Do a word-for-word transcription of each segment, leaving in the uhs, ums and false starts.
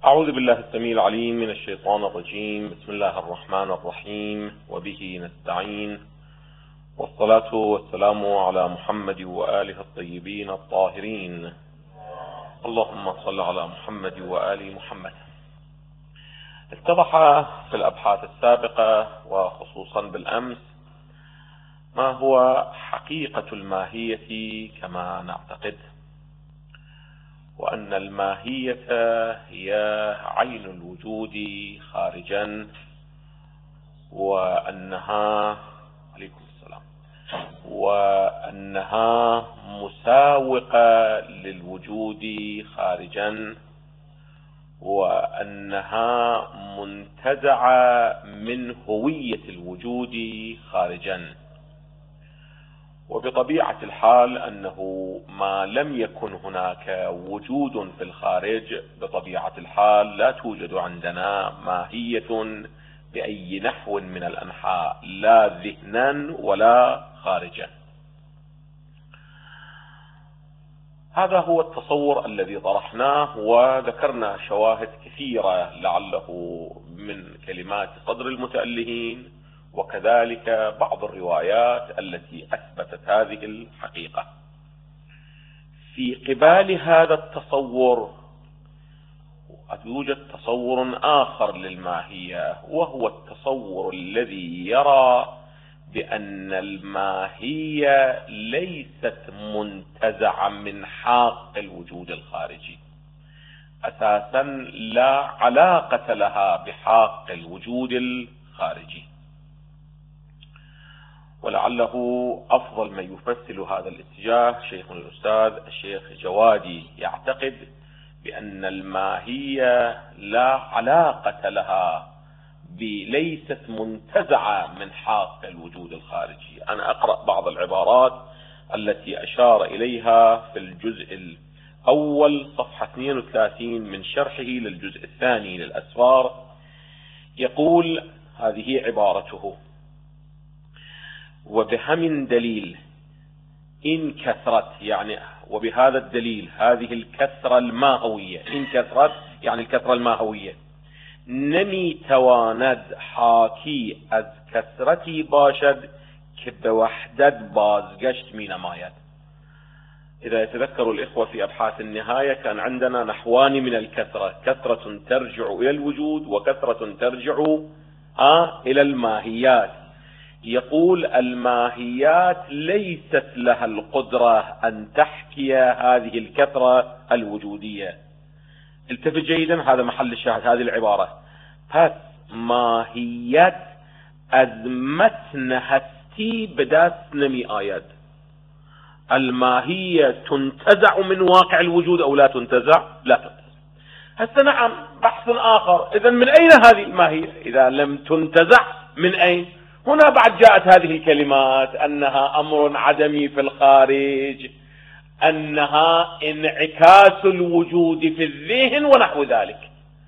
أعوذ بالله السميع العليم من الشيطان الرجيم. بسم الله الرحمن الرحيم، وبه نستعين، والصلاة والسلام على محمد وآله الطيبين الطاهرين. اللهم صل على محمد وآل محمد. اتضح في الأبحاث السابقة وخصوصا بالأمس ما هو حقيقة الماهية كما نعتقد، وأن الماهية هي عين الوجود خارجا، وأنها عليكم السلام وأنها مساوقة للوجود خارجا، وأنها منتزعة من هوية الوجود خارجا. وبطبيعة الحال أنه ما لم يكن هناك وجود في الخارج، بطبيعة الحال لا توجد عندنا ماهية بأي نحو من الأنحاء، لا ذهنا ولا خارجا. هذا هو التصور الذي طرحناه، وذكرنا شواهد كثيرة لعله من كلمات صدر المتألهين، وكذلك بعض الروايات التي أثبتت هذه الحقيقة. في قبال هذا التصور يوجد تصور آخر للماهية، وهو التصور الذي يرى بأن الماهية ليست منتزعة من حاق الوجود الخارجي، أساسا لا علاقة لها بحاق الوجود الخارجي. ولعله أفضل من يفسر هذا الاتجاه شيخنا الأستاذ الشيخ جوادي، يعتقد بأن الماهية لا علاقة لها، ليست منتزعة من حاق الوجود الخارجي. أنا أقرأ بعض العبارات التي أشار إليها في الجزء الأول صفحة اثنين وثلاثين من شرحه للجزء الثاني للأسفار. يقول، هذه عبارته: وبهم دليل إن كثرت، يعني وبهذا الدليل، هذه الكثرة الماهوية، إن كثرت يعني الكثرة الماهوية، نمی تواند حاکی از کثرتی باشد که به وحدت بازگشت می نماید. إذا يتذكر الإخوة في أبحاث النهاية كان عندنا نحوان من الكثرة: كثرة ترجع إلى الوجود، وكثرة ترجع آه إلى الماهيات. يقول الماهيات ليست لها القدرة أن تحكي هذه الكثرة الوجودية. التفت جيدا، هذا محل الشاهد هذه العبارة: پس ماهیت از متن هستی به دست نمی آید. الماهية تنتزع من واقع الوجود أو لا تنتزع؟ لا تنتزع. هسه نعم، بحث آخر، إذن من أين هذه الماهية؟ إذا لم تنتزع من أين؟ هنا بعد جاءت هذه الكلمات أنها أمر عدمي في الخارج، أنها انعكاس الوجود في الذهن ونحو ذلك.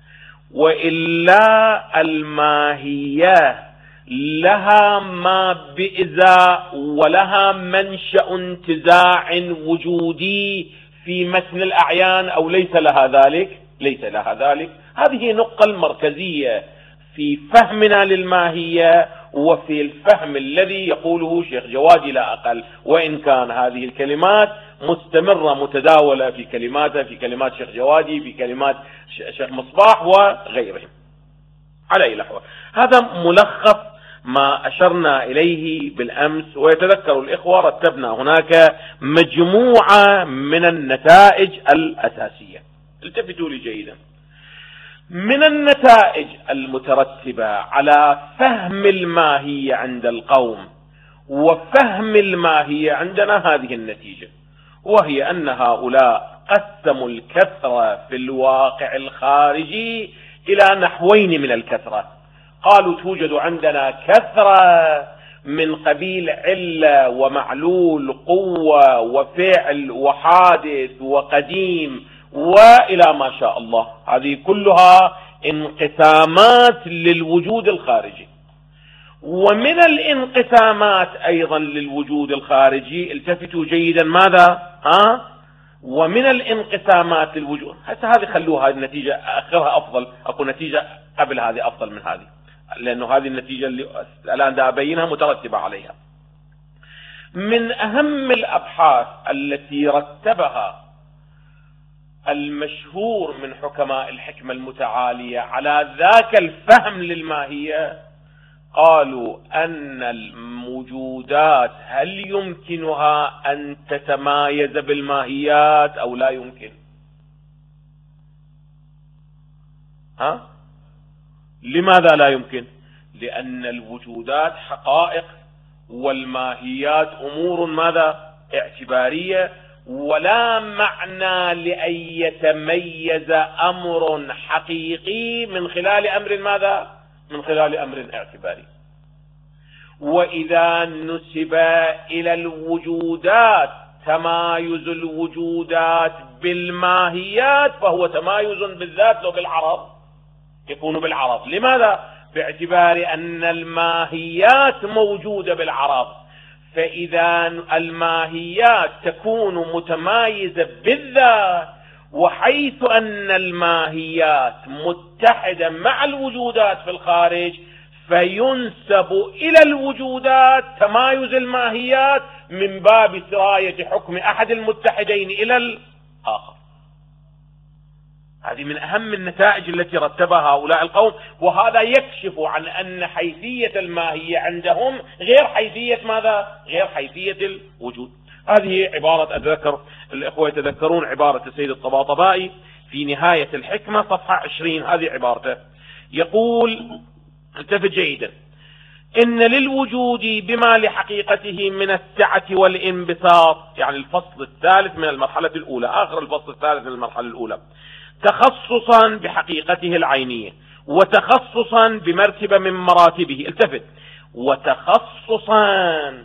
وإلا الماهية لها ما بإزاء ولها منشأ انتزاع وجودي في متن الأعيان، أو ليس لها ذلك؟ ليس لها ذلك. هذه النقطة المركزية في فهمنا للماهية، وفي الفهم الذي يقوله شيخ جوادي لا أقل، وإن كان هذه الكلمات مستمرة متداولة في كلماته، في كلمات شيخ جوادي، في كلمات شيخ مصباح وغيرهم. على أي لحظة، هذا ملخص ما أشرنا إليه بالأمس. ويتذكر الإخوة رتبنا هناك مجموعة من النتائج الأساسية. التفتوا لي جيدا. من النتائج المترتبة على فهم الماهية عند القوم وفهم الماهية عندنا هذه النتيجة، وهي أن هؤلاء قسموا الكثرة في الواقع الخارجي إلى نحوين من الكثرة. قالوا توجد عندنا كثرة من قبيل علة ومعلول، قوة وفعل وحادث وقديم وإلى ما شاء الله. هذه كلها انقسامات للوجود الخارجي. ومن الانقسامات أيضا للوجود الخارجي، التفتوا جيدا، ماذا؟ ها؟ ومن الانقسامات للوجود. هسه هذه خلوها، هذه النتيجة اخرها افضل، اكو نتيجة قبل هذه افضل من هذه، لانه هذه النتيجة اللي الان دا ابينها مترتبة عليها. من اهم الابحاث التي رتبها المشهور من حكماء الحكمة المتعالية على ذاك الفهم للماهية، قالوا أن الموجودات هل يمكنها أن تتمايز بالماهيات أو لا يمكن؟ ها؟ لماذا لا يمكن؟ لأن الوجودات حقائق والماهيات أمور ماذا؟ اعتبارية، ولا معنى لأن يتميز أمر حقيقي من خلال أمر ماذا؟ من خلال أمر اعتباري. وإذا نسب إلى الوجودات تمايز الوجودات بالماهيات فهو تمايز بالذات لو بالعرض، يكون بالعرض. لماذا؟ باعتبار أن الماهيات موجودة بالعرض، فإذا الماهيات تكون متمايزة بالذات، وحيث أن الماهيات متحدة مع الوجودات في الخارج فينسب إلى الوجودات تمايز الماهيات من باب سراية حكم أحد المتحدين إلى الآخر. هذه من أهم النتائج التي رتبها هؤلاء القوم، وهذا يكشف عن أن حيثية الماهية عندهم غير حيثية ماذا؟ غير حيثية الوجود. هذه عبارة، أتذكر الإخوة يتذكرون عبارة السيد الطباطبائي في نهاية الحكمة صفحة عشرين، هذه عبارته، يقول: التفت جيدا: إن للوجود بما لحقيقته من السعة والانبساط، يعني الفصل الثالث من المرحلة الأولى، آخر الفصل الثالث من المرحلة الأولى، تخصصا بحقيقته العينية، وتخصصا بمرتبة من مراتبه، التفت، وتخصصا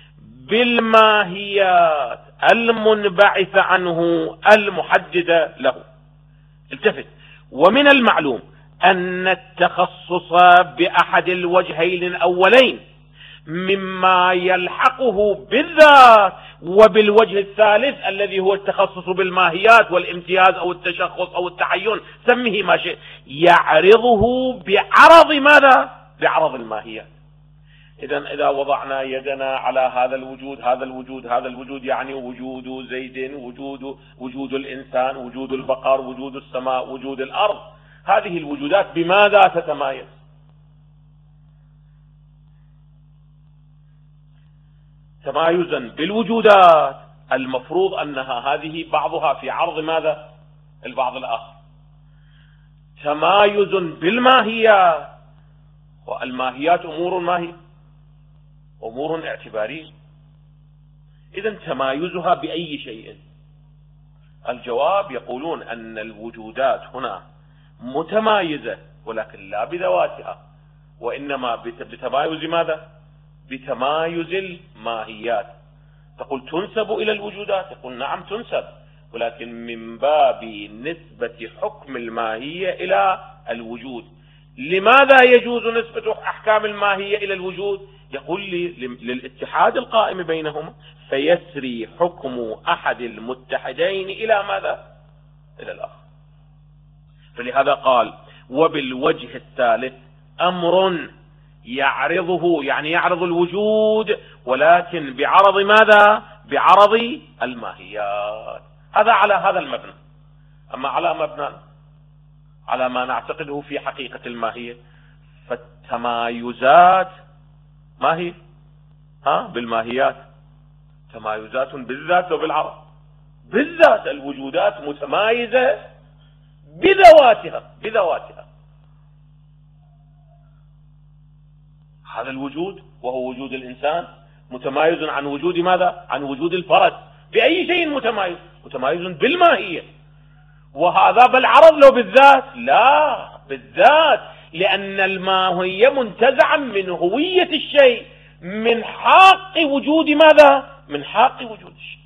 بالماهيات المنبعثة عنه المحددة له، التفت. ومن المعلوم أن التخصص بأحد الوجهين الأولين مما يلحقه بالذات، وبالوجه الثالث الذي هو التخصص بالماهيات والامتياز أو التشخص أو التعين، سميه ما شئ، يعرضه بعرض ماذا؟ بعرض الماهيات. إذا إذا وضعنا يدنا على هذا الوجود، هذا الوجود هذا الوجود يعني وجود زيد، وجود وجود الإنسان، وجود البقر، وجود السماء، وجود الأرض، هذه الوجودات بماذا تتمايز؟ تمايزا بالوجودات، المفروض أنها هذه بعضها في عرض ماذا؟ البعض الآخر. تمايز بالماهيات، والماهيات أمور ماهية، أمور اعتبارية. إذا تمايزها بأي شيء؟ الجواب يقولون أن الوجودات هنا متمايزة، ولكن لا بذواتها، وإنما بتمايز ماذا؟ بتمايز الماهيات. تقول تنسب إلى الوجودات، يقول نعم تنسب، ولكن من باب نسبة حكم الماهية إلى الوجود. لماذا يجوز نسبة أحكام الماهية إلى الوجود؟ يقول لي للاتحاد القائم بينهما، فيسري حكم أحد المتحدين إلى ماذا؟ إلى الآخر. فلهذا قال: وبالوجه الثالث أمر يعرضه، يعني يعرض الوجود، ولكن بعرض ماذا؟ بعرض الماهيات. هذا على هذا المبنى. أما على مبنى على ما نعتقده في حقيقة الماهية، فالتمايزات ما هي؟ ها؟ بالماهيات تمايزات بالذات وبالعرض. بالذات الوجودات متمايزة بذواتها بذواتها هذا الوجود وهو وجود الإنسان متمايز عن وجود ماذا؟ عن وجود الفرد. بأي شيء متمايز؟ متمايز بالماهية. وهذا بالعرض لو بالذات؟ لا، بالذات، لأن الماهية منتزعا من هوية الشيء، من حق وجود ماذا؟ من حق وجود الشيء.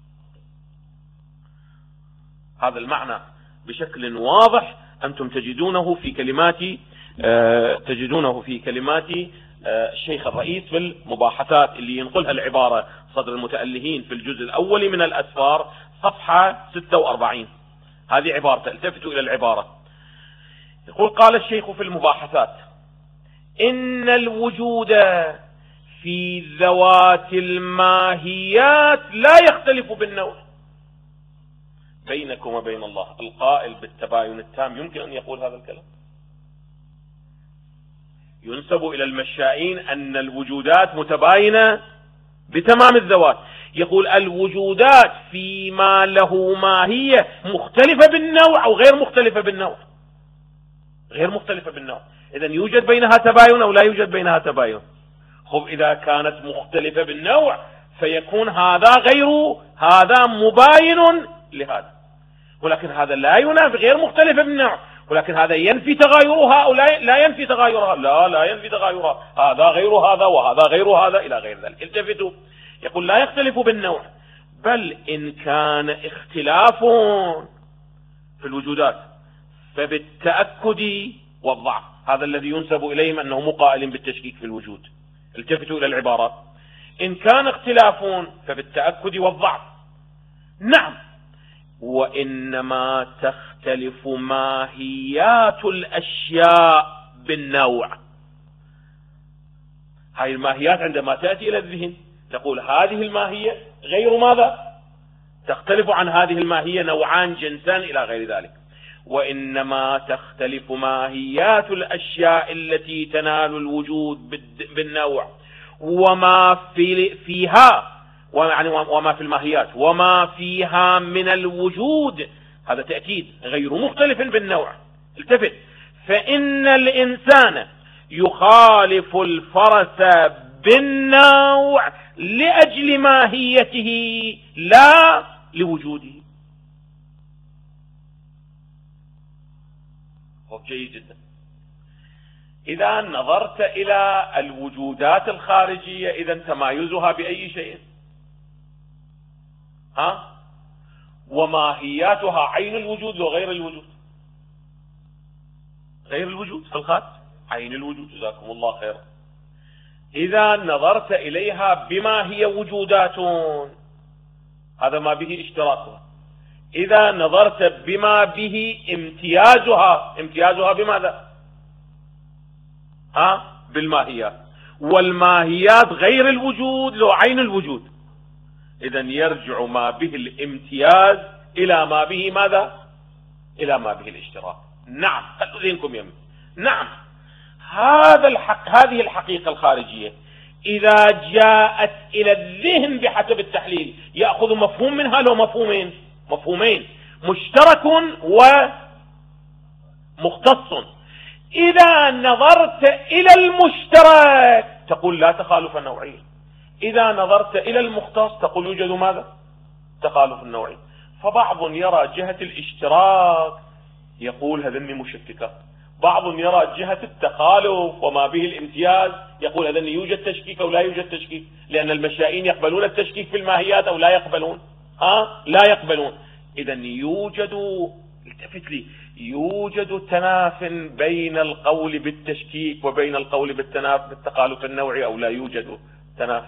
هذا المعنى بشكل واضح أنتم تجدونه في كلمات آه تجدونه في كلمات آه الشيخ الرئيس في المباحثات اللي ينقلها العبارة صدر المتألهين في الجزء الأول من الأسفار، صفحة ستة وأربعين، هذه عبارته، التفتوا إلى العبارة. يقول: قال الشيخ في المباحثات: إن الوجود في ذوات الماهيات لا يختلف بالنوع. بينكم وبين الله القائل بالتباين التام يمكن أن يقول هذا الكلام؟ ينسب إلى المشائين أن الوجودات متباينة بتمام الذوات. يقول: الوجودات فيما له ماهية مختلفة بالنوع أو غير مختلفة بالنوع، غير مختلفة بالنوع. إذن يوجد بينها تباين أو لا يوجد بينها تباين؟ خب إذا كانت مختلفة بالنوع فيكون هذا غير هذا مباين لهذا، ولكن هذا لا ينافي غير مختلفة بالنوع، ولكن هذا ينفي تغايرها أو لا لا ينفي تغايرها؟ لا لا ينفي تغايرها، هذا غير هذا وهذا غير هذا إلى غير ذلك. التفتوا، يقول: لا يختلف بالنوع، بل إن كان اختلاف في الوجودات فبالتأكد والضعف. هذا الذي ينسب إليهم أنه مقائل بالتشكيك في الوجود. التفتوا إلى العبارات: إن كان اختلاف فبالتأكد والضعف. نعم، وإنما تختلف ماهيات الأشياء بالنوع. هذه الماهيات عندما تأتي إلى الذهن تقول هذه الماهية غير ماذا؟ تختلف عن هذه الماهية نوعان جنسان إلى غير ذلك. وإنما تختلف ماهيات الأشياء التي تنال الوجود بالنوع، وما في فيها يعني وما في الماهيات وما فيها من الوجود، هذا تأكيد، غير مختلف بالنوع. التفت: فإن الإنسان يخالف الفرس بالنوع لأجل ماهيته لا لوجوده. جيد جدا. إذا نظرت إلى الوجودات الخارجية إذا تمايزها بأي شيء؟ ها؟ وماهياتها عين الوجود وغير الوجود؟ غير الوجود في الخارج، عين الوجود. جزاكم الله خيرا. إذا نظرت إليها بما هي وجودات، هذا ما به اشتراكها. إذا نظرت بما به امتيازها، امتيازها بماذا؟ ها؟ بالماهيات، والماهيات غير الوجود لو عين الوجود. إذن يرجع ما به الامتياز إلى ما به ماذا؟ إلى ما به الاشتراك. نعم، خلوا ذهنكم يمين. نعم، هذا الحق، هذه الحقيقة الخارجية إذا جاءت إلى الذهن بحسب التحليل يأخذ مفهوم منها لو مفهومين، مفهومين، مشترك ومختص. إذا نظرت إلى المشترك تقول لا تخالف نوعي، إذا نظرت إلى المختص تقول يوجد ماذا؟ تخالف النوعي. فبعض يرى جهة الاشتراك يقول هذني مشككة، بعض يرى جهة التخالف وما به الامتياز يقول هذني يوجد تشكيك أو لا يوجد تشكيك، لأن المشائين يقبلون التشكيك في الماهيات أو لا يقبلون؟ ها؟ لا يقبلون. إذن يوجد، التفت لي، يوجد تناف بين القول بالتشكيك وبين القول بالتناف بالتخالف النوعي أو لا يوجد تناف؟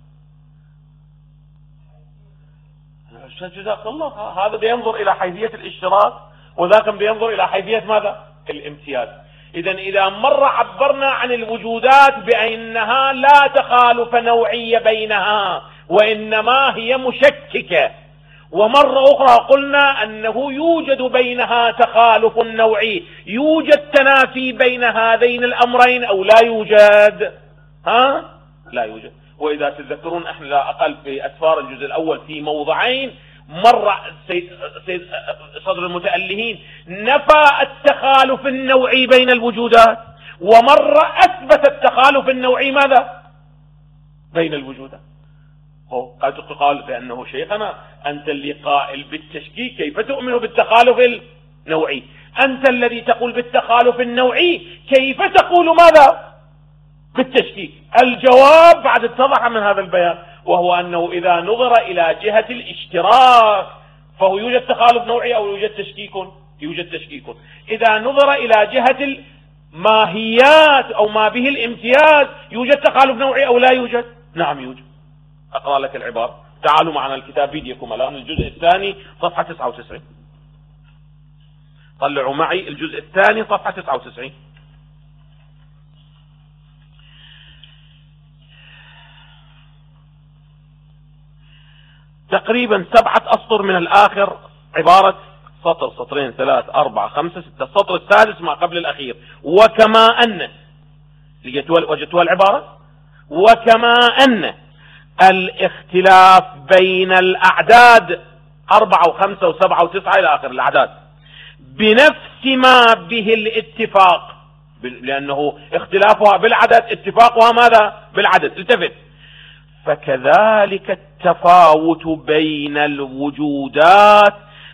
جزاك الله. هذا بينظر إلى حيثية الاشتراك وذاك بينظر إلى حيثية ماذا؟ الامتياز. إذن إذا مرة عبرنا عن الوجودات بأنها لا تخالف نوعي بينها وإنما هي مشككة، ومرة أخرى قلنا أنه يوجد بينها تخالف نوعي، يوجد تنافي بين هذين الأمرين أو لا يوجد؟ ها؟ لا يوجد. وإذا تذكرون احنا لا أقل في أسفار الجزء الأول في موضعين، مرة سيد سيد صدر المتألهين نفى التخالف النوعي بين الوجودات، ومرة أثبت التخالف النوعي ماذا؟ بين الوجودات. قد تقال بأنه شيخنا أنت اللي قائل بالتشكيك، كيف تؤمن بالتخالف النوعي؟ أنت الذي تقول بالتخالف النوعي، كيف تقول ماذا؟ بالتشكيك. الجواب بعد اتضح من هذا البيان، وهو أنه إذا نظر إلى جهة الاشتراك فهو يوجد تخالف نوعي أو يوجد تشكيك؟ يوجد تشكيك. إذا نظر إلى جهة الماهيات أو ما به الامتياز يوجد تخالف نوعي أو لا يوجد؟ نعم يوجد. أقرأ لك العبارة تعالوا معنا الكتاب بيديكم الآن الجزء الثاني صفحة تسعة وتسعين. طلعوا معي الجزء الثاني صفحة تسعة وتسعين. تقريبا سبعة أسطر من الآخر، عبارة سطر سطرين ثلاث أربعة خمسة ستة، السطر السادس ما قبل الأخير. وكما أن وجدتوا العبارة وكما أن الاختلاف بين الأعداد أربعة وخمسة وسبعة وتسعة إلى آخر الأعداد بنفس ما به الاتفاق، لأنه اختلافها بالعدد اتفاقها ماذا؟ بالعدد. التفت. فكذلك التفاوت بين الوجودات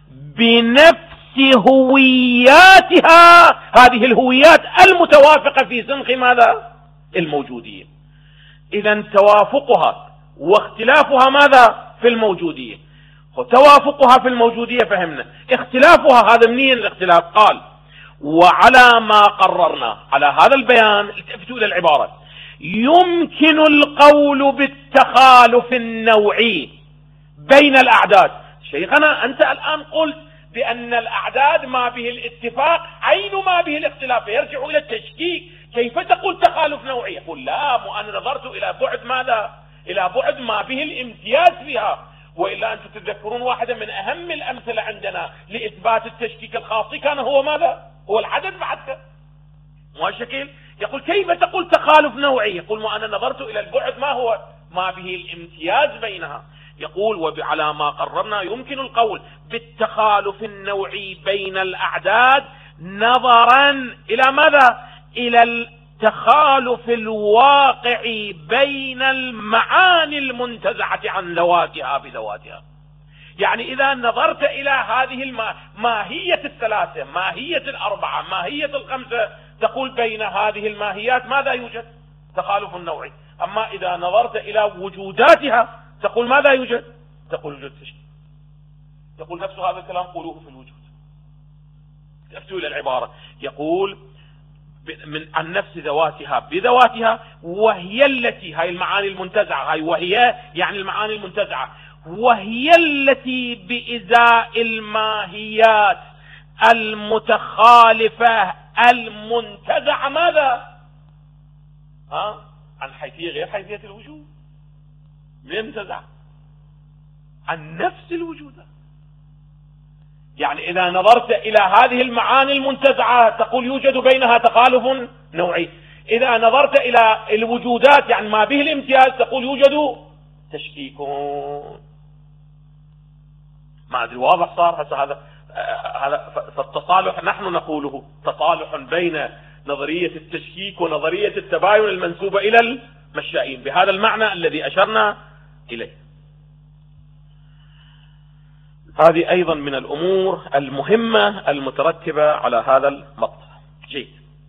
بنفس هوياتها، هذه الهويات المتوافقة في سنخ ماذا؟ الموجودية. إذا توافقها واختلافها ماذا؟ في الموجودية. وتوافقها في الموجودية فهمنا، اختلافها هذا منين الاختلاف؟ قال وعلى ما قررنا. على هذا البيان التفتوا إلى العبارة: يمكن القول بالتخالف النوعي بين الأعداد. شيخنا أنت الآن قلت بأن الأعداد ما به الاتفاق عين ما به الاختلاف، يرجع إلى التشكيك، كيف تقول تخالف نوعي؟ يقول لا، مو أنا نظرت إلى بعد ماذا؟ إلى بعد ما به الامتياز فيها. وإلا أنتم تتذكرون واحدة من أهم الأمثلة عندنا لإثبات التشكيك الخاصي كان هو ماذا؟ هو العدد بعد مو الشكل. يقول كيف تقول تخالف نوعي؟ يقول ما أنا نظرت إلى البعد ما هو ما به الامتياز بينها. يقول وعلى ما قررنا يمكن القول بالتخالف النوعي بين الأعداد نظرا إلى ماذا؟ إلى التخالف الواقعي بين المعاني المنتزعة عن ذواتها بذواتها. يعني إذا نظرت إلى هذه الماهية الثلاثة، ماهية الأربعة، ماهية الخمسة، تقول بين هذه الماهيات ماذا يوجد؟ تخالف نوعي. أما إذا نظرت إلى وجوداتها تقول ماذا يوجد؟ تقول وجود تشكيك. يقول نفس هذا الكلام قولوه في الوجود. تأتوا إلى العبارة، يقول من عن نفس ذواتها بذواتها، وهي التي، هاي المعاني المنتزعة، هاي وهي يعني المعاني المنتزعة، وهي التي بإزاء الماهيات المتخالفة المنتزعة ماذا؟ ها؟ عن حيثية غير حيثية الوجود. من منتزع؟ عن نفس الوجود. يعني إذا نظرت إلى هذه المعاني المنتزعة تقول يوجد بينها تخالف نوعي. إذا نظرت إلى الوجودات يعني ما به الامتياز تقول يوجد تشكيك. ما أدري واضح صار هذا هذا هذا فالتصالح نحن نقوله تصالح بين نظرية التشكيك ونظرية التباين المنسوبة إلى المشائين بهذا المعنى الذي أشرنا إليه. هذه أيضا من الأمور المهمة المترتبة على هذا المقطع. جيد.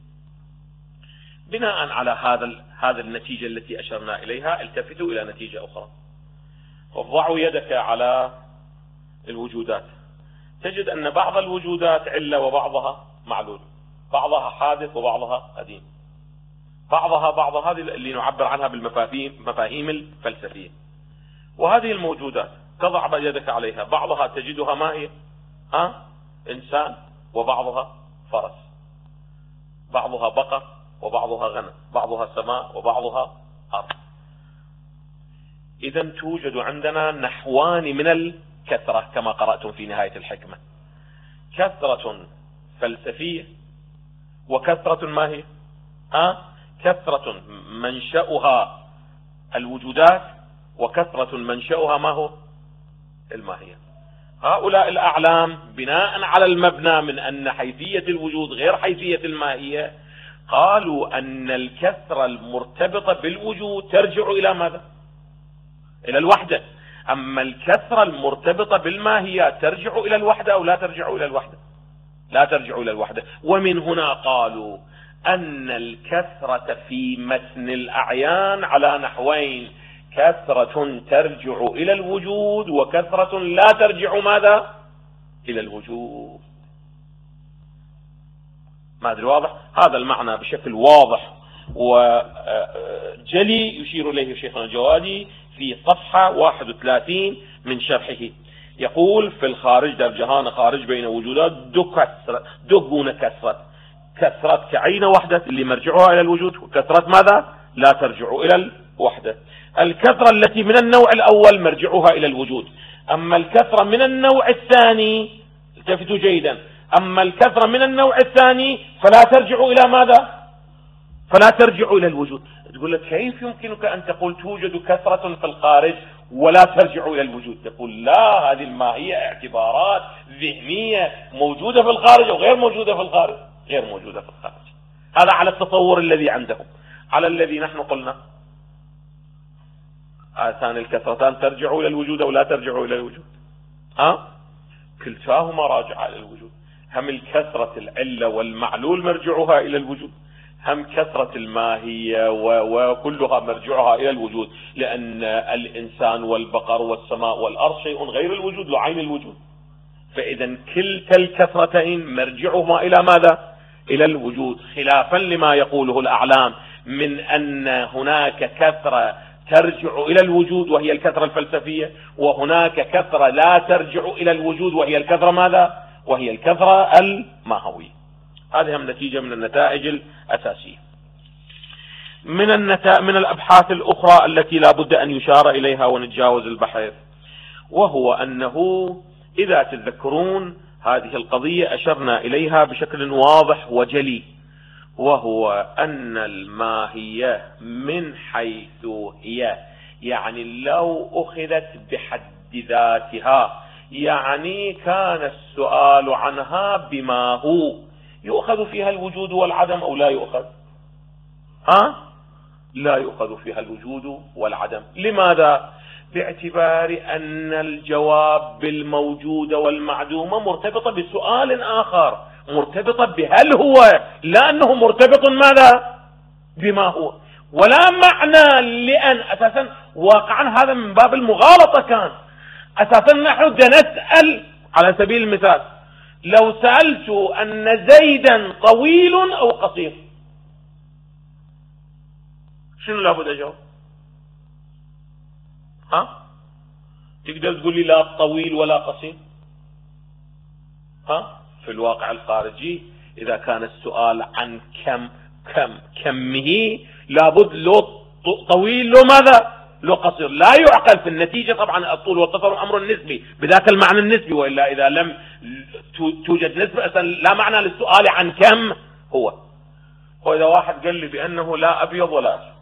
بناء على هذا هذا النتيجة التي أشرنا إليها التفتوا إلى نتيجة أخرى. وضعوا يدك على الوجودات. تجد أن بعض الوجودات علة وبعضها معلول، بعضها حادث وبعضها قديم، بعضها بعض هذه اللي نعبر عنها بالمفاهيم مفاهيم الفلسفية. وهذه الموجودات تضع يدك عليها، بعضها تجدها ما هي؟ ها؟ إنسان، وبعضها فرس، بعضها بقر وبعضها غنم، بعضها سماء وبعضها أرض. إذا توجد عندنا نحوان من الكثرة كما قرأتم في نهاية الحكمة، كثرة فلسفية وكثرة ما هي؟ ها؟ كثرة منشأها الوجودات وكثرة منشأها ما هو؟ الماهية. هؤلاء الأعلام بناء على المبنى من أن حيثية الوجود غير حيثية الماهية قالوا أن الكثرة المرتبطة بالوجود ترجع إلى ماذا؟ إلى الوحدة. أما الكثرة المرتبطة بالماهيات ترجع إلى الوحدة أو لا ترجع إلى الوحدة؟ لا ترجع إلى الوحدة. ومن هنا قالوا أن الكثرة في متن الأعيان على نحوين: كثرة ترجع إلى الوجود وكثرة لا ترجع ماذا؟ إلى الوجود. ما أدري واضح؟ هذا المعنى بشكل واضح وجلي يشير إليه شيخنا الجوادي في صفحة واحد وثلاثين من شرحه، يقول في الخارج در جهان خارج بين وجودات دو كسرة دو كسرة، كسرة كعينة وحدة اللي مرجعها إلى الوجود، وكسرة ماذا لا ترجع إلى الوحدة. الكسرة التي من النوع الأول مرجعها إلى الوجود، أما الكسرة من النوع الثاني، التفتوا جيدا، أما الكسرة من النوع الثاني فلا ترجع إلى ماذا؟ فلا ترجع إلى الوجود. تقول لك كيف يمكنك أن تقول توجد كسرة في الخارج ولا ترجع إلى الوجود؟ تقول لا، هذه الماهية اعتبارات ذهنية موجودة في الخارج أو غير موجودة في الخارج، غير موجودة في الخارج. هذا على التصور الذي عندهم. على الذي نحن قلنا هاتان الكسرتان ترجع إلى الوجود أو لا ترجع إلى الوجود؟ ها؟ كلتاهما راجعة إلى الوجود. هم الكسرة العلة والمعلول مرجعها إلى الوجود، هم كثرة الماهية وكلها مرجعها إلى الوجود، لأن الإنسان والبقر والسماء والأرض شيء غير الوجود لعين الوجود. فإذا كلتا الكثرتين مرجعهما إلى ماذا؟ إلى الوجود، خلافا لما يقوله الأعلام من أن هناك كثرة ترجع إلى الوجود وهي الكثرة الفلسفية، وهناك كثرة لا ترجع إلى الوجود وهي الكثرة ماذا؟ وهي الكثرة الماهوية. هذه هم نتيجة من النتائج الأساسية. من النتائج من الأبحاث الأخرى التي لا بد أن يشار إليها ونتجاوز البحث، وهو أنه إذا تذكرون هذه القضية أشرنا إليها بشكل واضح وجلي، وهو أن الماهية من حيث هي، يعني لو أخذت بحد ذاتها، يعني كان السؤال عنها بما هو، يؤخذ فيها الوجود والعدم أو لا يؤخذ؟ ها؟ لا يؤخذ فيها الوجود والعدم. لماذا؟ باعتبار أن الجواب بالموجود والمعدوم مرتبطة بسؤال آخر، مرتبطة بهل هو، لا أنه مرتبط ماذا؟ بما هو. ولا معنى لأن أساسا واقعا هذا من باب المغالطة، كان أساسا نحن نسأل على سبيل المثال، لو سألت أن زيدا طويل أو قصير، شنو لابد أجاوب؟ ها؟ تقدر تقول لي لا طويل ولا قصير؟ ها؟ في الواقع الخارجي إذا كان السؤال عن كم كم كمه لابد لو طويل لو ماذا؟ لو قصير. لا يعقل في النتيجة طبعا الطول والقصر أمر نسبي بذاك المعنى النسبي، وإلا إذا لم توجد نسبة لا معنى للسؤال عن كم هو. وإذا واحد قال لي بأنه لا أبيض ولا أسود،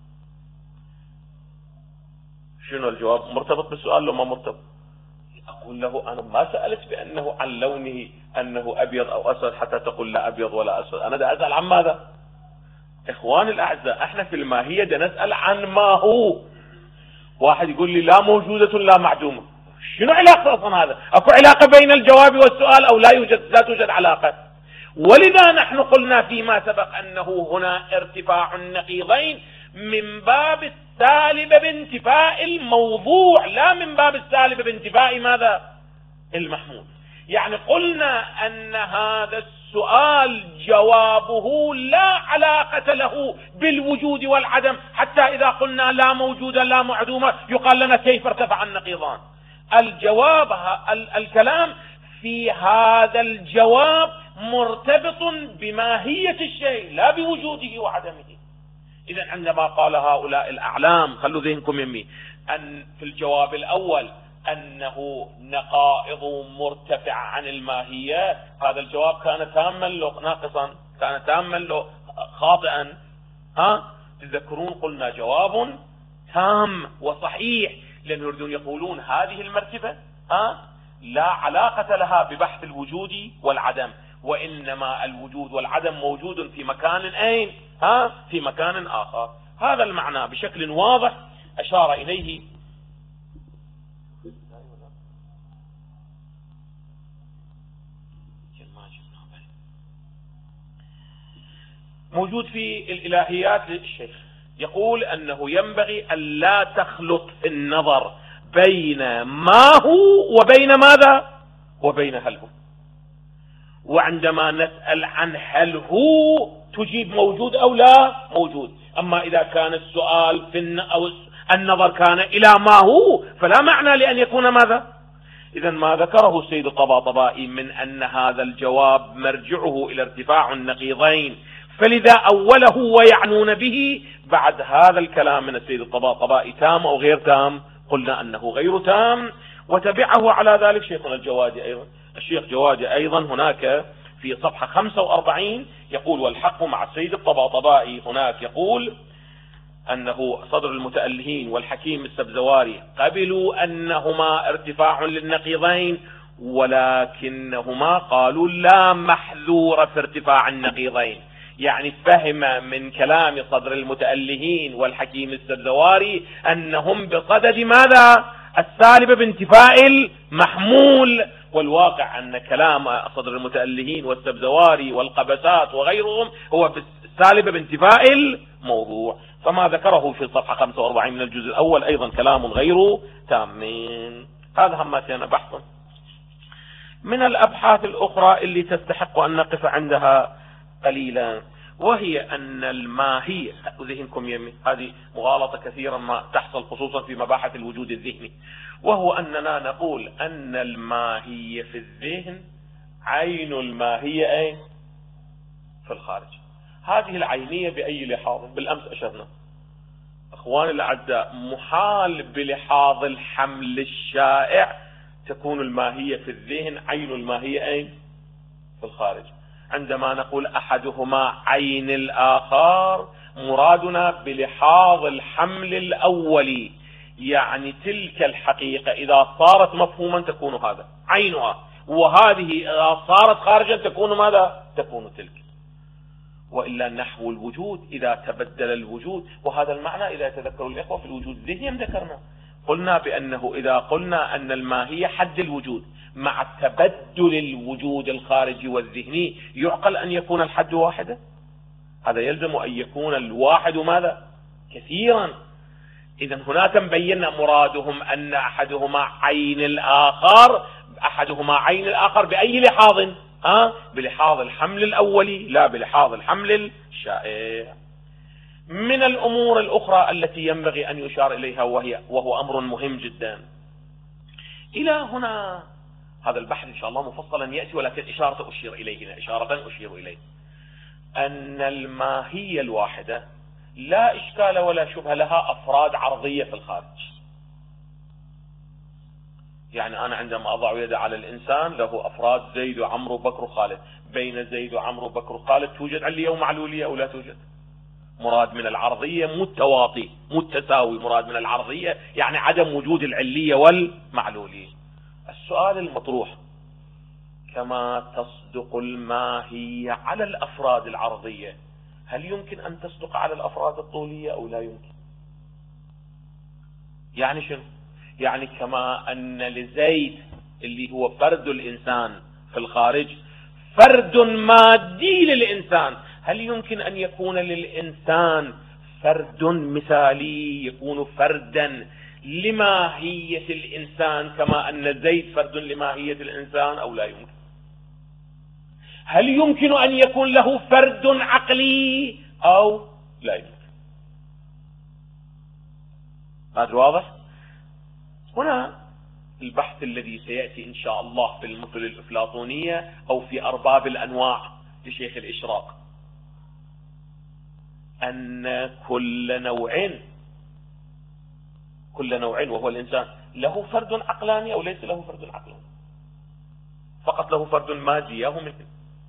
شنو الجواب؟ مرتبط بالسؤال لو ما مرتبط؟ أقول له أنا ما سألت بأنه عن لونه أنه أبيض أو أسود حتى تقول لا أبيض ولا أسود، أنا دا أسأل عن ماذا؟ إخواني الأعزاء، احنا في الماهية دا نسأل عن ما هو. واحد يقول لي لا موجودة لا معدومة، شنو علاقة أصلا هذا؟ أكو علاقة بين الجواب والسؤال أو لا يوجد؟ لا توجد علاقة. ولذا نحن قلنا فيما سبق أنه هنا ارتفاع النقيضين من باب السالب بانتفاء الموضوع، لا من باب السالب بانتفاء ماذا؟ المحمول. يعني قلنا أن هذا السؤال جوابه لا علاقة له بالوجود والعدم، حتى إذا قلنا لا موجودة لا معدومة يقال لنا كيف ارتفع النقيضان. الجواب الكلام في هذا الجواب مرتبط بماهية الشيء لا بوجوده وعدمه. إذا عندما قال هؤلاء الأعلام، خلوا ذهنكم يمي، أن في الجواب الأول أنه نقائض مرتفع عن الماهية، هذا الجواب كان تاما لو ناقصا، كان تاما لو خاطئا. ها؟ تذكرون قلنا جواب تام وصحيح، لأن يريدون يقولون هذه المرتبة ها لا علاقة لها ببحث الوجود والعدم، وإنما الوجود والعدم موجود في مكان أين؟ ها؟ في مكان آخر. هذا المعنى بشكل واضح أشار إليه موجود في الإلهيات للشيخ، يقول أنه ينبغي أن لا تخلط النظر بين ما هو وبين ماذا؟ وبين هل هو. وعندما نسأل عن هل هو تجيب موجود أو لا موجود. أما إذا كان السؤال في أو النظر كان إلى ما هو، فلا معنى لأن يكون ماذا. إذا ما ذكره السيد الطباطبائي من أن هذا الجواب مرجعه إلى ارتفاع النقيضين، فلذا أوله ويعنون به، بعد هذا الكلام من السيد الطباطبائي تام أو غير تام؟ قلنا أنه غير تام. وتبعه على ذلك شيخنا الجوادي أيضا، الشيخ جوادي أيضا هناك في صفحة خمسة وأربعين يقول: والحق مع السيد الطباطبائي، هناك يقول أنه صدر المتألهين والحكيم السبزواري قبلوا أنهما ارتفاع للنقيضين، ولكنهما قالوا لا محذور في ارتفاع النقيضين. يعني فهم من كلام صدر المتألهين والحكيم السبزواري أنهم بصدد ماذا؟ السالب بانتفاء المحمول، والواقع أن كلام صدر المتألهين والسبزواري والقبسات وغيرهم هو السالب بانتفاء الموضوع. فما ذكره في الصفحة خمسة وأربعين من الجزء الأول أيضا كلام غير تامين. هذا همتنا بحث من الأبحاث الأخرى اللي تستحق أن نقف عندها قليلا، وهي أن الماهية، ذهنكم يمي، هذه مغالطة كثيرا ما تحصل خصوصا في مباحث الوجود الذهني، وهو أننا نقول أن الماهية في الذهن عين الماهية أين؟ في الخارج. هذه العينية بأي لحاظ؟ بالأمس أشرنا أخوان الأعزاء، محال بلحاظ الحمل الشائع تكون الماهية في الذهن عين الماهية أين؟ في الخارج. عندما نقول أحدهما عين الآخر مرادنا بلحاظ الحمل الأولي، يعني تلك الحقيقة إذا صارت مفهوما تكون هذا عينها، وهذه إذا صارت خارجا تكون ماذا؟ تكون تلك. وإلا نحو الوجود إذا تبدل الوجود، وهذا المعنى إذا يتذكروا الإخوة في الوجود الذهني ذكرنا، قلنا بأنه إذا قلنا أن الماهية حد الوجود مع تبدل الوجود الخارجي والذهني، يعقل أن يكون الحد واحدا؟ هذا يلزم أن يكون الواحد ماذا؟ كثيرا. إذن هناك بينا مرادهم أن أحدهما عين الآخر، أحدهما عين الآخر بأي لحاظ؟ ها؟ بلحاظ الحمل الأولي لا بلحاظ الحمل الشائع. من الأمور الأخرى التي ينبغي أن يشار إليها وهي وهو أمر مهم جدا. إلى هنا هذا البحث إن شاء الله مفصلا يأتي، ولكن إشارة أشير إليه إشارة أشير إليه أن الماهية الواحدة لا إشكال ولا شبهة لها أفراد عرضية في الخارج. يعني أنا عندما أضع يد على الإنسان له أفراد زيد وعمرو وبكر وخالد، بين زيد وعمرو وبكر وخالد توجد علية ومعلولية أو لا توجد؟ مراد من العرضية متواطي متساوي، مراد من العرضية يعني عدم وجود العلية والمعلولية. السؤال المطروح: كما تصدق الماهية على الأفراد العرضية، هل يمكن أن تصدق على الأفراد الطولية أو لا يمكن؟ يعني شنو؟ يعني كما أن لزيد اللي هو فرد الإنسان في الخارج فرد مادي للإنسان، هل يمكن أن يكون للإنسان فرد مثالي يكون فردا لماهية الإنسان كما أن زيد فرد لماهية الإنسان أو لا يمكن؟ هل يمكن أن يكون له فرد عقلي أو لا يمكن؟ هذا واضح؟ هنا البحث الذي سيأتي إن شاء الله في المثل الأفلاطونية أو في أرباب الأنواع لشيخ الإشراق، أن كل نوع كل نوع وهو الإنسان له فرد عقلاني أو ليس له فرد عقلاني، فقط له فرد مادي أو مثل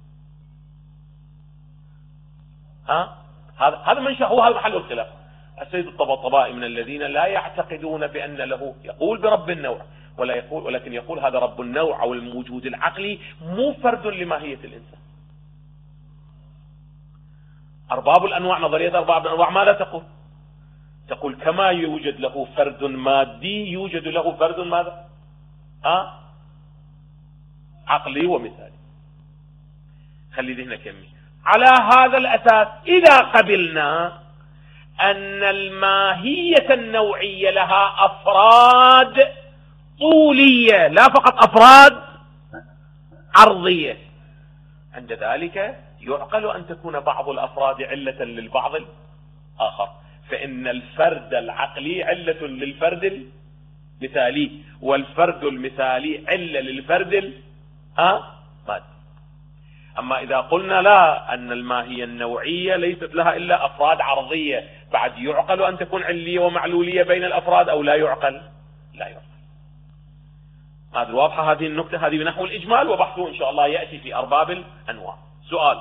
ها هذا هذا منشأ، هو هذا محل الخلاف. السيد الطباطبائي من الذين لا يعتقدون بأن له، يقول برب النوع ولا يقول، ولكن يقول هذا رب النوع أو الموجود العقلي مو فرد لماهية الإنسان. أرباب الأنواع، نظرية أرباب الأنواع ماذا تقول؟ تقول كما يوجد له فرد مادي يوجد له فرد ماذا؟ ها؟ عقلي ومثالي. خلي ذهنك يمي. على هذا الأساس إذا قبلنا أن الماهية النوعية لها أفراد طولية لا فقط أفراد عرضية، عند ذلك يعقل أن تكون بعض الأفراد علة للبعض الآخر. فإن الفرد العقلي علة للفرد المثالي، والفرد المثالي علة للفرد المادي. أما إذا قلنا لا، أن الماهية النوعية ليست لها إلا أفراد عرضية، بعد يعقل أن تكون علية ومعلولية بين الأفراد أو لا يعقل؟ لا يعقل. هذه واضحة هذه النكتة، هذه بنحو الإجمال، وبحثه إن شاء الله يأتي في أرباب الأنواع. سؤال: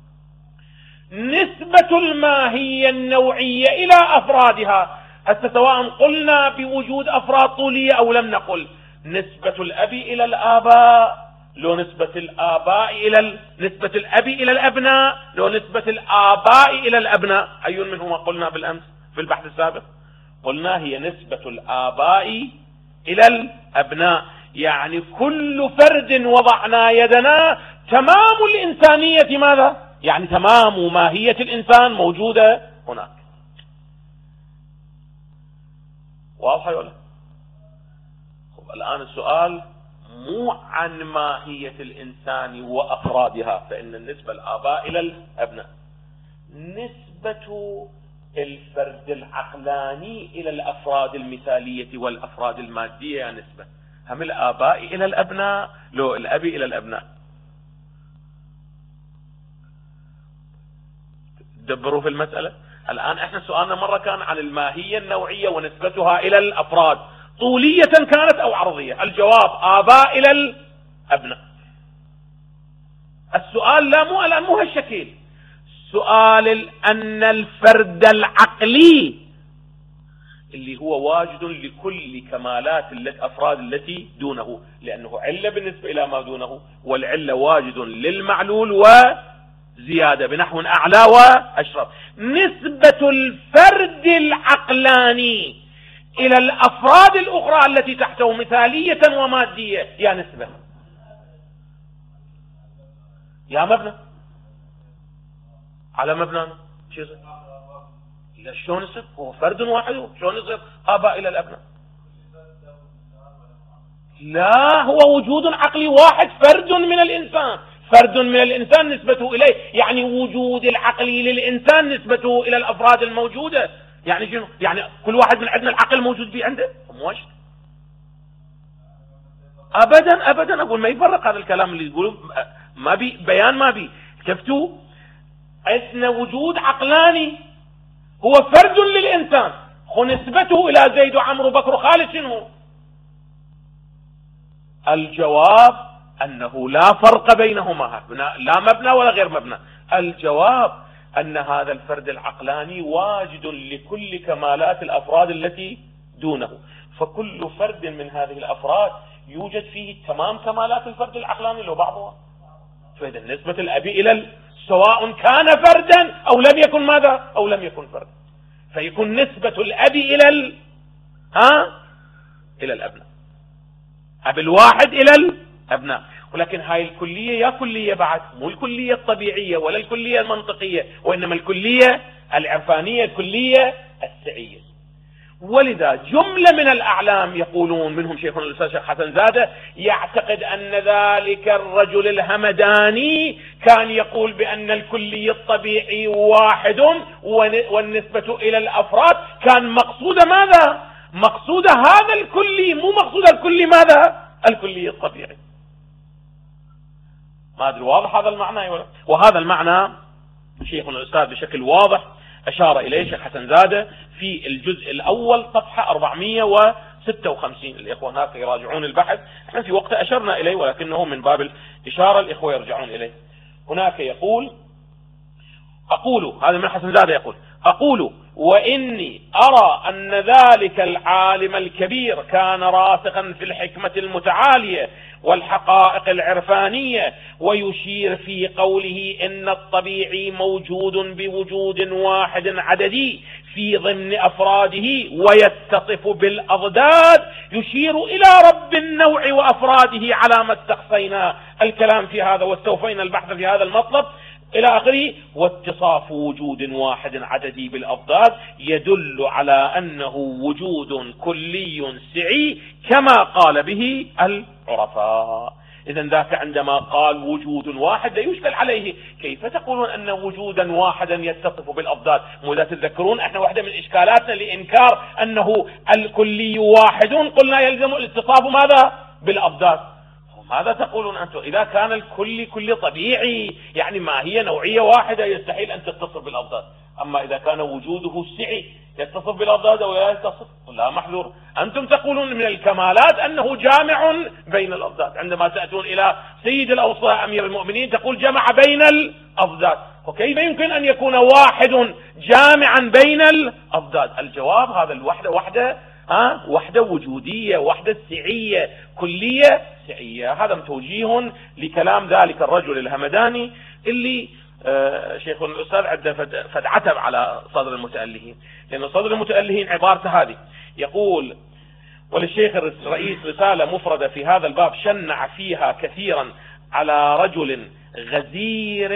نسبة الماهية النوعية إلى أفرادها، حتى سواء قلنا بوجود أفراد طولية أو لم نقل، نسبة الأب إلى الآباء، لو نسبة الآباء إلى ال... نسبة الأب إلى الأبناء، لو نسبة الآباء إلى الأبناء، أي منهما قلنا بالأمس في البحث السابق؟ قلنا هي نسبة الآباء إلى الأبناء، يعني كل فرد وضعنا يدنا تمام الإنسانية ماذا؟ يعني تمام ماهية الإنسان موجودة هناك. واضح ولا؟ خب الآن السؤال مو عن ماهية الإنسان وأفرادها، فإن النسبة الآباء إلى الأبناء، نسبة الفرد العقلاني إلى الأفراد المثالية والأفراد المادية نسبة، هم الآباء إلى الأبناء لو الأب إلى الأبناء. دبروا في المسألة. الآن احنا سؤالنا مرة كان عن الماهية النوعية ونسبتها إلى الأفراد، طولية كانت أو عرضية. الجواب آباء إلى الأبناء. السؤال لا مو الآن مو هالشكل، سؤال أن الفرد العقلي اللي هو واجد لكل كمالات الأفراد التي دونه، لأنه علة بالنسبة إلى ما دونه، والعلة واجد للمعلول وزيادة بنحو أعلى وأشرف. نسبة الفرد العقلاني إلى الأفراد الأخرى التي تحته مثالية ومادية يا نسبة يا مبنى على مبنى شو يصير؟ لا شلون يصير؟ هو فرد واحد، شلون يصير آباء إلى الأبناء؟ لا، هو وجود عقلي واحد، فرد من الإنسان، فرد من الإنسان نسبته إليه، يعني وجود العقلي للإنسان نسبته إلى الأفراد الموجودة. يعني شنو؟ يعني كل واحد من عندنا العقل موجود فيه عنده؟ موش أبدا أبدا. أقول ما يفرق هذا الكلام اللي يقولوا ما بي بيان، ما بي شفتوا عندنا وجود عقلاني هو فرد للإنسان، خو نسبته إلى زيد وعمر وبكر وخالد شنو؟ الجواب أنه لا فرق بينهما، لا مبنى ولا غير مبنى. الجواب أن هذا الفرد العقلاني واجد لكل كمالات الأفراد التي دونه، فكل فرد من هذه الأفراد يوجد فيه تمام كمالات الفرد العقلاني لو بعضها. فإذا نسبة الأب إلى ال... سواء كان فردا أو لم يكن ماذا؟ أو لم يكن فردا، فيكون نسبة الأب إلى ال... ها؟ إلى الأبناء، أب الواحد إلى الأبناء. ولكن هاي الكلية يا كلية بعد، مو الكلية الطبيعية ولا الكلية المنطقية، وإنما الكلية العرفانية، الكلية السعية. ولذا جملة من الأعلام يقولون، منهم شيخنا الأستاذ شيخ حسن زادة، يعتقد أن ذلك الرجل الهمداني كان يقول بأن الكلي الطبيعي واحد والنسبة إلى الأفراد كان مقصود ماذا؟ مقصود هذا الكلي، مو مقصود الكلي ماذا؟ الكلي الطبيعي. ما أدري واضح هذا المعنى ولا؟ وهذا المعنى شيخنا الأستاذ بشكل واضح أشار إليه شيخ حسن زادة في الجزء الأول صفحة أربعمئة وستة وخمسين. الإخوة هناك يراجعون البحث، احنا في وقت أشرنا إليه ولكنه من باب الإشارة الإخوة يرجعون إليه. هناك يقول أقول، هذا من حسن زادة يقول: أقول وإني أرى أن ذلك العالم الكبير كان راسخا في الحكمة المتعالية والحقائق العرفانية، ويشير في قوله إن الطبيعي موجود بوجود واحد عددي في ضمن أفراده ويتصف بالأضداد، يشير إلى رب النوع وأفراده على ما استقصينا الكلام في هذا واستوفينا البحث في هذا المطلب إلى آخره. واتصاف وجود واحد عددي بالأضداد يدل على أنه وجود كلي سعي كما قال به العرفاء. إذا ذاك عندما قال وجود واحد لا يشكل عليه. كيف تقولون أن وجودا واحدا يتصف بالأضداد؟ ماذا تتذكرون احنا واحدة من إشكالاتنا لإنكار أنه الكلي واحد قلنا يلزم الاتصاف ماذا؟ بالأضداد. ماذا تقولون أنتم؟ إذا كان الكل كل طبيعي يعني ما هي نوعية واحدة يستحيل أن تتصف بالأضداد. أما إذا كان وجوده سعي يتصف بالأضداد أو لا يتصف لا محذور. أنتم تقولون من الكمالات أنه جامع بين الأضداد. عندما تأتون إلى سيد الأوصياء أمير المؤمنين تقول جمع بين الأضداد، وكيف يمكن أن يكون واحد جامعا بين الأضداد؟ الجواب هذا الوحدة وحدة ها وحدة وجودية، وحدة سعية كلية سعية. هذا توجيه لكلام ذلك الرجل الهمداني اللي آه شيخ الأستاذ عدى فد عتب على صدر المتألهين، لأن صدر المتألهين عبارته هذه يقول: وللشيخ الرئيس رسالة مفردة في هذا الباب شنع فيها كثيرا على رجل غزير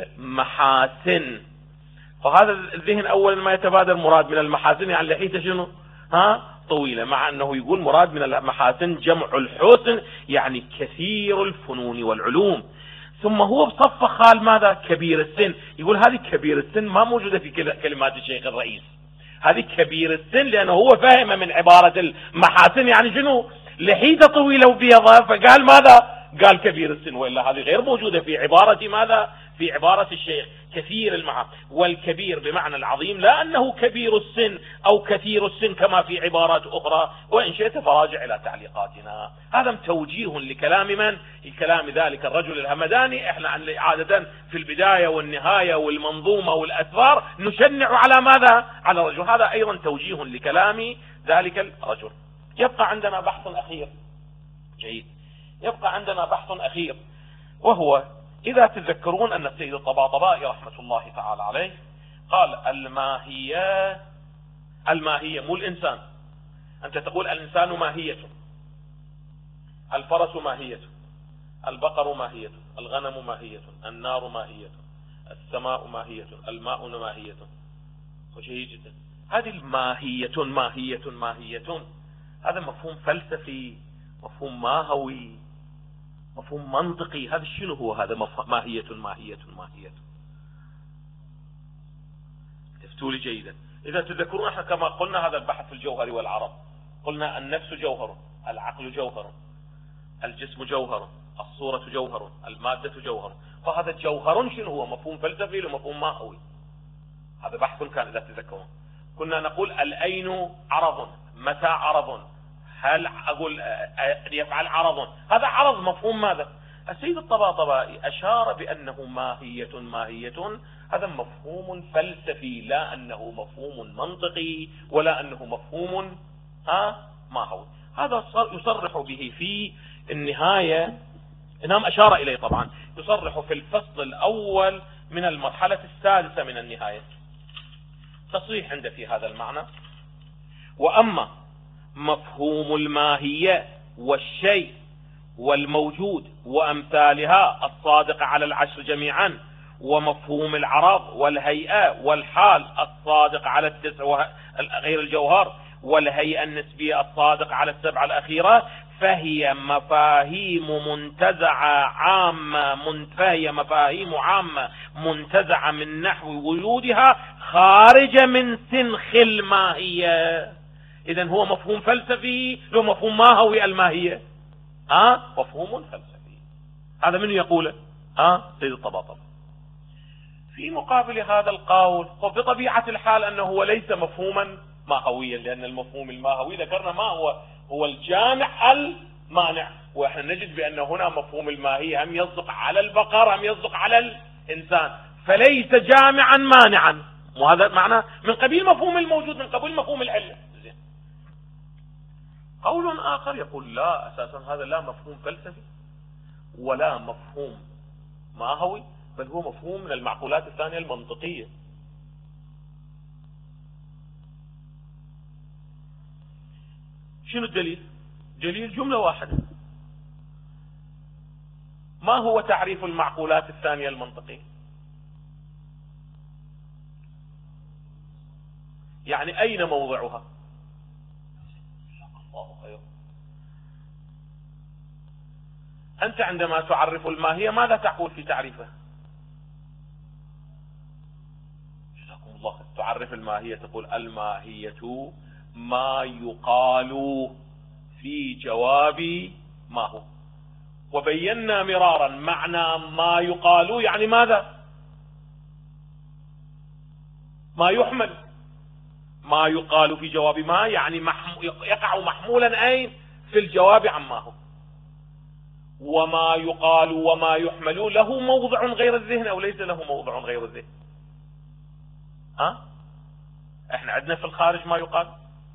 المحاسن. فهذا الذهن أولا ما يتبادر مراد من المحاسن يعني لحيته شنو ها طويلة، مع أنه يقول مراد من المحاسن جمع الحسن يعني كثير الفنون والعلوم. ثم هو بصفة قال ماذا؟ كبير السن. يقول هذه كبير السن ما موجودة في كلمات الشيخ الرئيس، هذه كبير السن لأنه هو فهم من عبارة المحاسن يعني شنو لحيته طويلة وبيضة، فقال ماذا؟ قال كبير السن، وإلا هذه غير موجودة في عبارة ماذا؟ في عبارة الشيخ كثير المعاصي. والكبير بمعنى العظيم، لا أنه كبير السن أو كثير السن كما في عبارات أخرى، وإن شئت فراجع إلى تعليقاتنا. هذا توجيه لكلام من؟ الكلام ذلك الرجل الهمداني. احنا عادة في البداية والنهاية والمنظومة والأسفار نشنع على ماذا؟ على الرجل. هذا أيضا توجيه لكلام ذلك الرجل. يبقى عندنا بحث أخير. جيد. يبقى عندنا بحث أخير، وهو إذا تذكرون أن السيد الطباطبائي رحمة الله تعالى عليه قال الماهية الماهية مو الإنسان. أنت تقول الإنسان ماهية، الفرس ماهية، البقر ماهية، الغنم ماهية، النار ماهية، السماء ماهية، الماء ماهية. وجيد جدا. هذه الماهية ماهية ماهية هذا مفهوم فلسفي، مفهوم ماهوي، مفهوم منطقي. هذا شنو هو؟ هذا ماهية ماهية ماهية. تفتولي جيدا. إذا تذكرون احنا كما قلنا هذا البحث في الجوهر والعرب، قلنا النفس جوهر، العقل جوهر، الجسم جوهر، الصورة جوهر، المادة جوهر. فهذا الجوهر شنو هو؟ مفهوم فلسفي ومفهوم ماهوي. هذا بحث كان إذا تذكرون. كنا نقول العين عرض، متى عرض؟ هل أقول يفعل عرض؟ هذا عرض مفهوم ماذا؟ السيد الطباطبائي أشار بأنه ماهية ماهية، هذا مفهوم فلسفي، لا أنه مفهوم منطقي ولا أنه مفهوم ها ماهوي. هذا يصرح به في النهاية، نعم أشار إليه طبعا، يصرح في الفصل الأول من المرحلة السادسة من النهاية. تصريح عنده في هذا المعنى: وأما مفهوم الماهية والشيء والموجود وأمثالها الصادقة على العشر جميعا، ومفهوم العرض والهيئة والحال الصادقة على التسع غير الجوهر، والهيئة النسبية الصادقة على السبعة الأخيرة، فهي مفاهيم منتزعة عامة فهي مفاهيم عامة منتزعة من نحو وجودها خارجة من سنخ الماهية. إذن هو مفهوم فلسفي له مفهوم ماهوي الماهية. ها مفهوم فلسفي. هذا من يقوله؟ ها سيد الطباطبائي. في مقابل هذا القول وبطبيعة الحال أنه هو ليس مفهوما ماهويا، لأن المفهوم الماهوي ذكرنا ما هو هو الجامع المانع، وإحنا نجد بأن هنا مفهوم الماهية هم يصدق على البقر هم يصدق على الإنسان، فليس جامعا مانعا. وهذا معنى من قبيل مفهوم الموجود، من قبيل مفهوم العلة. قول آخر يقول لا، أساسا هذا لا مفهوم فلسفي ولا مفهوم ماهوي، بل هو مفهوم من المعقولات الثانية المنطقية. شنو الدليل؟ دليل جملة واحدة. ما هو تعريف المعقولات الثانية المنطقية؟ يعني أين موضعها؟ الله خير. أنت عندما تعرف الماهية ماذا تقول في تعريفها؟ جزاكم الله. تعرف الماهية تقول الماهية ما يقال في جواب ما هو. وبينا مرارا معنى ما يقال يعني ماذا؟ ما يحمل. ما يقال في جواب ما يعني محمو يقع محمولا أين؟ في الجواب عما هو. وما يقال وما يحمل له موضع غير الذهن أو ليس له موضع غير الذهن؟ ها؟ احنا عندنا في الخارج ما يقال.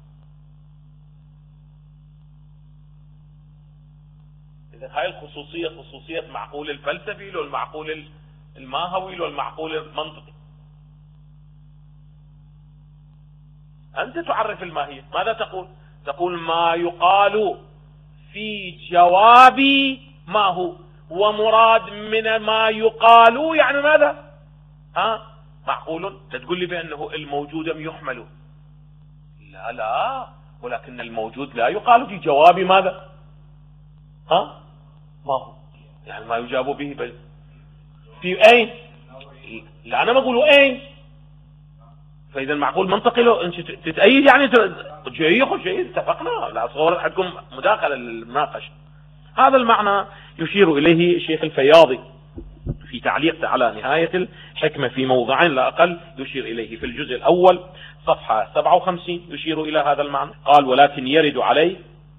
إذا هاي الخصوصية خصوصية معقول الفلسفي لو المعقول الماهوي لو المعقول المنطقي. أنت تعرف الماهية ماذا تقول؟ تقول ما يقال في جواب ما هو. ومراد من ما يقال يعني ماذا؟ ها؟ معقول؟ تقول لي بأنه الموجود يحمل. لا لا، ولكن الموجود لا يقال في جواب ماذا؟ ها؟ ما هو يعني ما يجاب به بل في أين؟ لا أنا ما أقول أين. فإذا المعقول منطقي له أنت تتأيد يعني جيد جيد اتفقنا. لا صور عندكم مداخلة للمناقشة. هذا المعنى يشير إليه الشيخ الفياضي في تعليق على نهاية الحكمة في موضعين لا أقل، يشير إليه في الجزء الأول صفحة سبعة وخمسين يشير إلى هذا المعنى. قال ولكن يرد عليه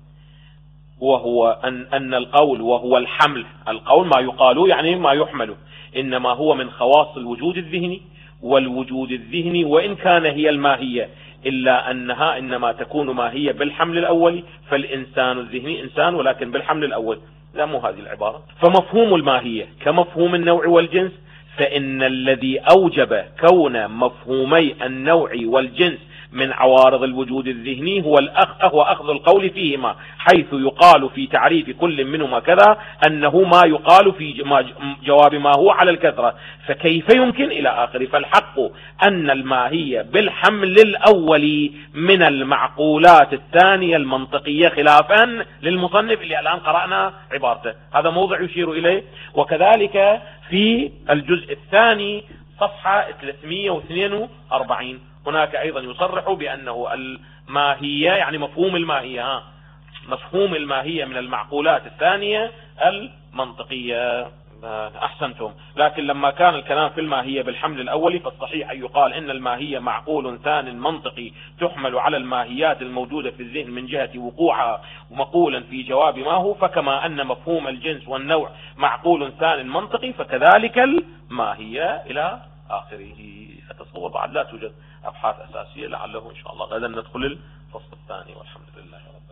وهو أن, أن القول وهو الحمل. القول ما يقال يعني ما يحمل إنما هو من خواص الوجود الذهني. والوجود الذهني وإن كان هي الماهية إلا أنها إنما تكون ماهية بالحمل الأول. فالإنسان الذهني إنسان ولكن بالحمل الأول. لا مو هذه العبارة. فمفهوم الماهية كمفهوم النوع والجنس. فإن الذي أوجب كون مفهومي النوع والجنس من عوارض الوجود الذهني هو الأخ هو أخذ القول فيهما، حيث يقال في تعريف كل منهما كذا أنه ما يقال في جواب ما هو على الكثرة. فكيف يمكن إلى آخره. فالحق أن الماهية بالحمل الأول من المعقولات الثانية المنطقية خلافا للمصنف اللي الآن قرأنا عبارته. هذا موضع يشير إليه. وكذلك في الجزء الثاني صفحة ثلاثمئة واثنين وأربعين هناك أيضا يصرح بأنه الماهية يعني مفهوم الماهية مفهوم الماهية من المعقولات الثانية المنطقية. أحسنتم. لكن لما كان الكلام في الماهية بالحمل الأولي فالصحيح أن يقال إن الماهية معقول ثان منطقي تحمل على الماهيات الموجودة في الذهن من جهة وقوعها ومقولا في جواب ما هو. فكما أن مفهوم الجنس والنوع معقول ثان منطقي فكذلك الماهية إلى آخره. أتصور بعد لا توجد أبحاث أساسية، لعله إن شاء الله غدا ندخل الفصل الثاني والحمد لله رب